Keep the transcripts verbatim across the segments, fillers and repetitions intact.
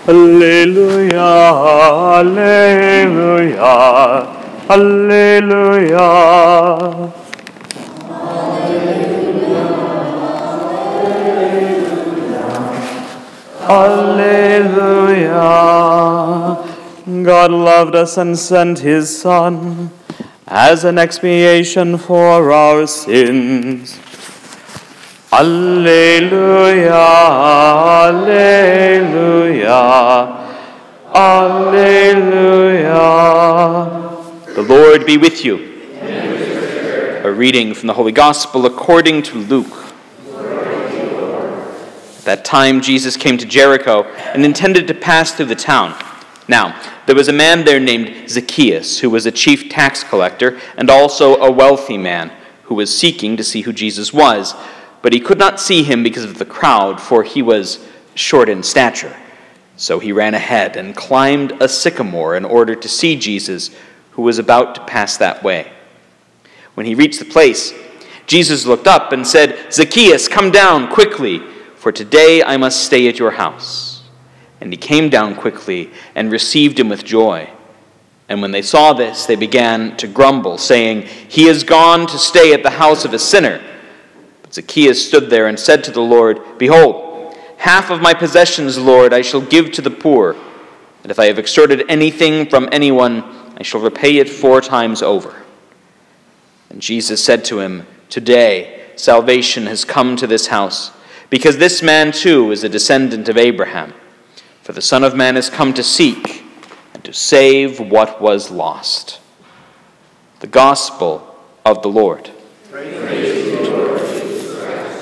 Alleluia, Alleluia, Alleluia. Alleluia. God loved us and sent his Son as an expiation for our sins. Alleluia, Alleluia, Alleluia. The Lord be with you. A reading from the Holy Gospel according to Luke. At that time Jesus came to Jericho and intended to pass through the town. Now, there was a man there named Zacchaeus, who was a chief tax collector and also a wealthy man, who was seeking to see who Jesus was. But he could not see him because of the crowd, for he was short in stature. So he ran ahead and climbed a sycamore in order to see Jesus, who was about to pass that way. When he reached the place, Jesus looked up and said, "Zacchaeus, come down quickly, for today I must stay at your house." And he came down quickly and received him with joy. And when they saw this, they began to grumble, saying, "He has gone to stay at the house of a sinner." But Zacchaeus stood there and said to the Lord, "Behold, half of my possessions, Lord, I shall give to the poor. And if I have extorted anything from anyone, I shall repay it four times over." And Jesus said to him, "Today salvation has come to this house, because this man too is a descendant of Abraham. For the Son of Man has come to seek and to save what was lost." The Gospel of the Lord. Praise you, Lord Jesus Christ.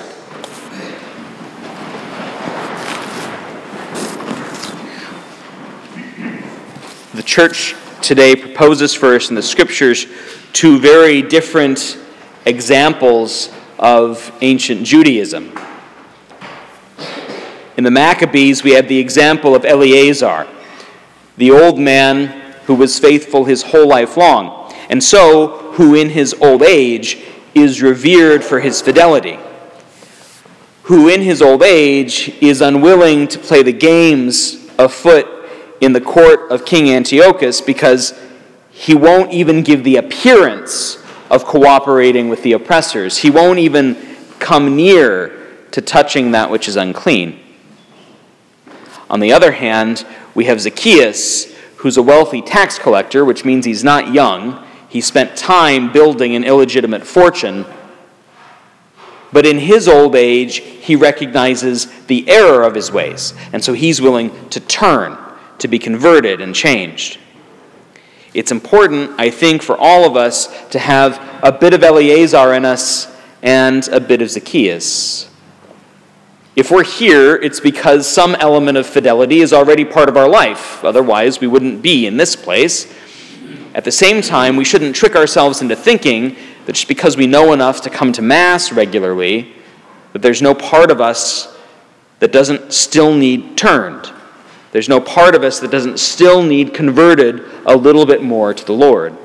The Church today proposes for us in the Scriptures two very different examples of ancient Judaism. In the Maccabees, we have the example of Eleazar, the old man who was faithful his whole life long, and so who in his old age is revered for his fidelity, who in his old age is unwilling to play the games afoot in the court of King Antiochus because he won't even give the appearance of cooperating with the oppressors. He won't even come near to touching that which is unclean. On the other hand, we have Zacchaeus, who's a wealthy tax collector, which means he's not young. He spent time building an illegitimate fortune. But in his old age, he recognizes the error of his ways, and so he's willing to turn, to be converted and changed. It's important, I think, for all of us to have a bit of Eleazar in us and a bit of Zacchaeus. If we're here, it's because some element of fidelity is already part of our life. Otherwise, we wouldn't be in this place. At the same time, we shouldn't trick ourselves into thinking that just because we know enough to come to Mass regularly, that there's no part of us that doesn't still need turned. There's no part of us that doesn't still need converted a little bit more to the Lord.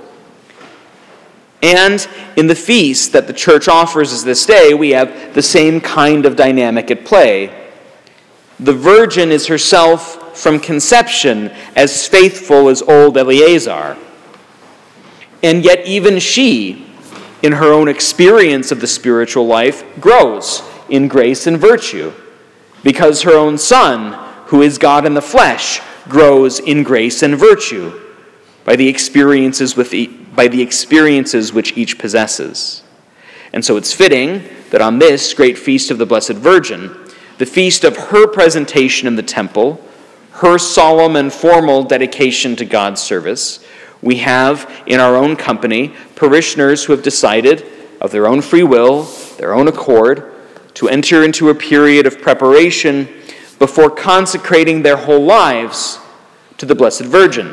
And in the feast that the Church offers us this day, we have the same kind of dynamic at play. The Virgin is herself from conception as faithful as old Eleazar. And yet even she, in her own experience of the spiritual life, grows in grace and virtue, because her own Son, who is God in the flesh, grows in grace and virtue by the experiences with e- by the experiences which each possesses. And so it's fitting that on this great feast of the Blessed Virgin, the feast of her presentation in the temple, her solemn and formal dedication to God's service, we have in our own company parishioners who have decided, of their own free will, their own accord, to enter into a period of preparation before consecrating their whole lives to the Blessed Virgin.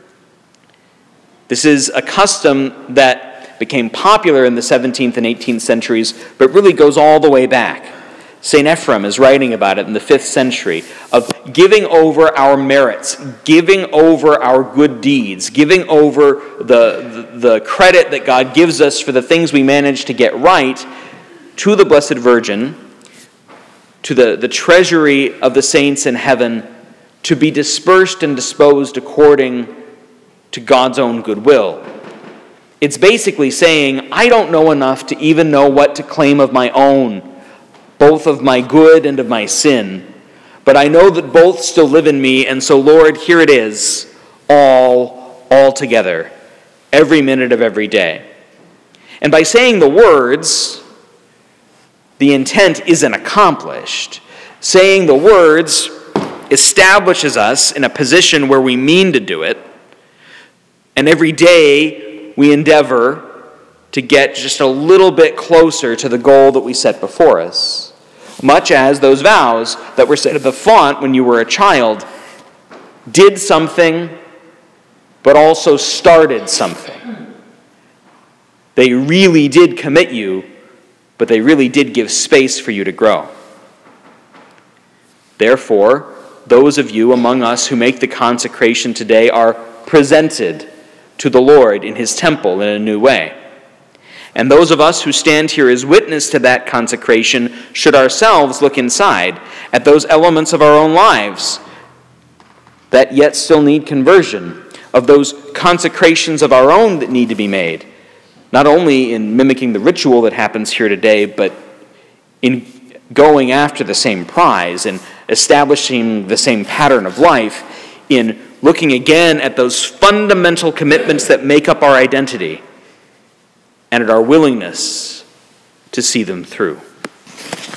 This is a custom that became popular in the seventeenth and eighteenth centuries, but really goes all the way back. Saint Ephrem is writing about it in the fifth century, of giving over our merits, giving over our good deeds, giving over the, the, the credit that God gives us for the things we manage to get right to the Blessed Virgin, to the, the treasury of the saints in heaven, to be dispersed and disposed according to God's own goodwill. It's basically saying, I don't know enough to even know what to claim of my own, both of my good and of my sin. But I know that both still live in me, and so, Lord, here it is, all, all together, every minute of every day. And by saying the words, the intent isn't accomplished. Saying the words establishes us in a position where we mean to do it, and every day we endeavor to get just a little bit closer to the goal that we set before us. Much as those vows that were said at the font when you were a child did something, but also started something. They really did commit you, but they really did give space for you to grow. Therefore, those of you among us who make the consecration today are presented to the Lord in his temple in a new way. And those of us who stand here as witness to that consecration should ourselves look inside at those elements of our own lives that yet still need conversion, of those consecrations of our own that need to be made, not only in mimicking the ritual that happens here today, but in going after the same prize and establishing the same pattern of life, in looking again at those fundamental commitments that make up our identity and at our willingness to see them through.